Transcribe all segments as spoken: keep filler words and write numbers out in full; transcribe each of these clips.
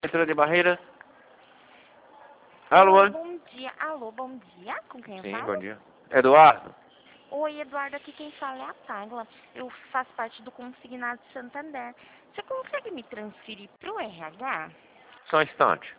Prefeitura de Barreiras. Alô? Oi, bom dia. Alô, bom dia. Com quem eu Sim, falo? bom dia. Eduardo? Oi, Eduardo, aqui quem fala é a Tagla. Eu faço parte do Consignado Santander. Você consegue me transferir pro R H? Só um instante.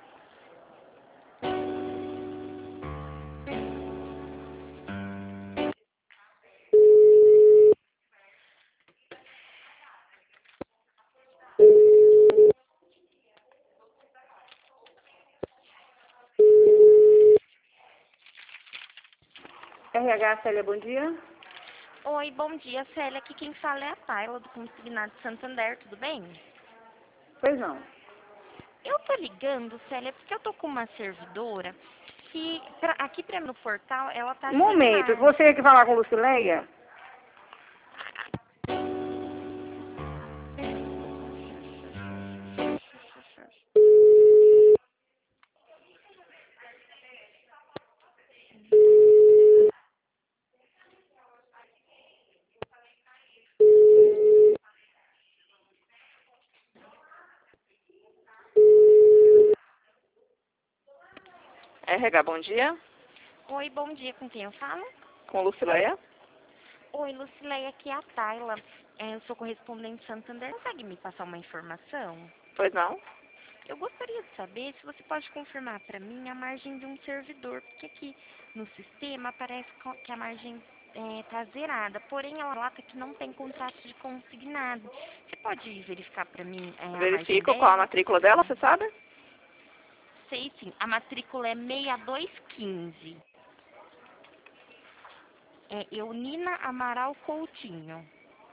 R H, Célia, bom dia. Oi, bom dia, Célia. Aqui quem fala é a Tagla do Consignado Santander, tudo bem? Pois não. Eu tô ligando, Célia, porque eu tô com uma servidora que pra, aqui pra mim no portal ela tá Um sem momento, margem. você quer falar com Lucileia? R H, bom dia. Oi, bom dia, com quem eu falo? Com Lucileia? Oi, Lucileia, aqui é a Tayla. É, eu sou correspondente Santander. Consegue me passar uma informação? Pois não. Eu gostaria de saber se você pode confirmar para mim a margem de um servidor, porque aqui no sistema aparece co- que a margem está zerada, porém ela relata que não tem contrato de consignado. Você pode verificar para mim é, a margem Verifico qual a dela? matrícula dela, você sabe? Sei sim, a matrícula é seis dois um cinco. É Eunina Amaral Coutinho.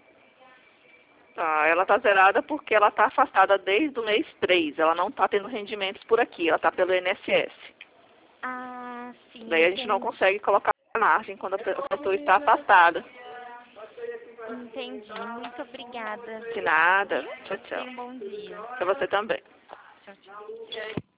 Tá, ela tá zerada porque ela tá afastada desde o mês três. Ela não tá tendo rendimentos por aqui, ela tá pelo I N S S. Ah, sim, Daí a gente não entendi. consegue colocar a margem quando a pe- a pessoa está afastada. Entendi. Muito obrigada. De nada. Viu? Tchau, tchau. Tenha um bom dia. Pra você também. Tchau, tchau.